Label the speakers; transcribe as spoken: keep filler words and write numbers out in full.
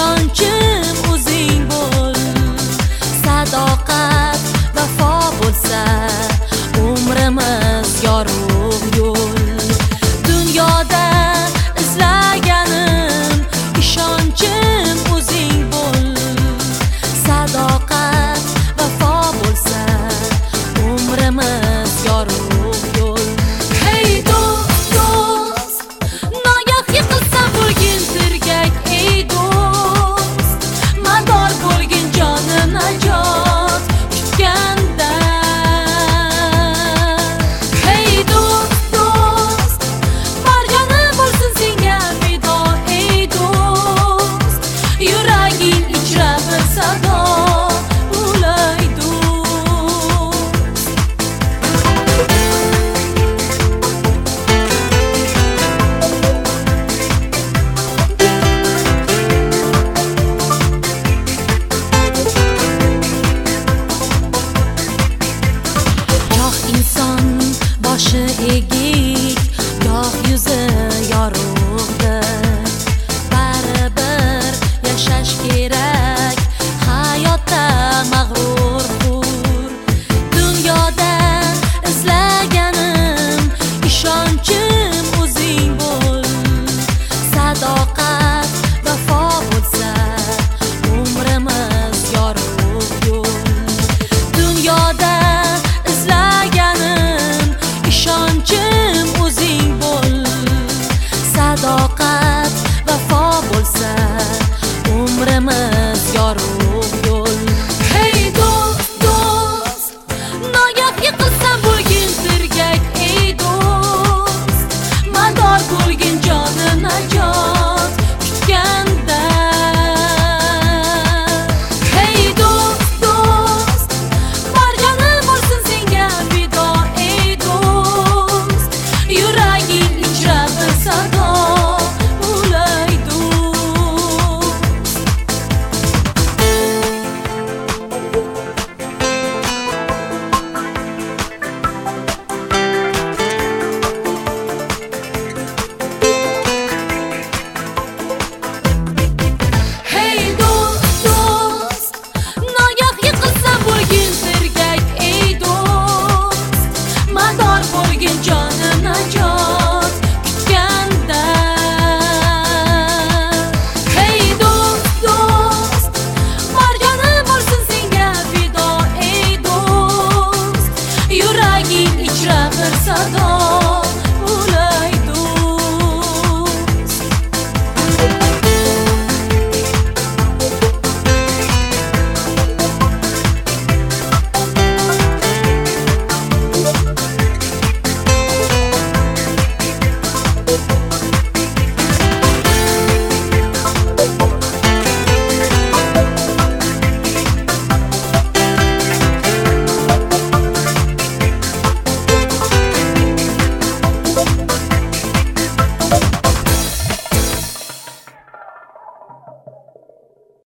Speaker 1: ishonchim o'zing bo'l. Sadoqat vafo bo'lsa umrimiz yorug' yo'l. Dunyoda izlaganim ishonchim o'zing bo'l. Sadoqat vafo bo'lsa umrimiz yorug' yo'l. Hey do'st, do'st, nogoh yiqilsa bo'lgin tirgak. Ey do'st, mador bo'lgin joni najot kutganda. Hey do'st, do'st, bargani bo'lsin senga fido. Ey do'st, yuraging ichra bir sado ulay do'st. Goh inson boshi egik, goh yuzi yorug'dir. Baribir yashash kerak hayotda mag'rur hur. Dunyoda izlaganim ishonchim o'zing bo'l. Sadoqat vafo bo'lsa umrimiz yorug' yo'l. Dunyoda izlaganim ishonchim o'zing bo'l. Sadoqat vafo bo'lsa umrimiz yorug'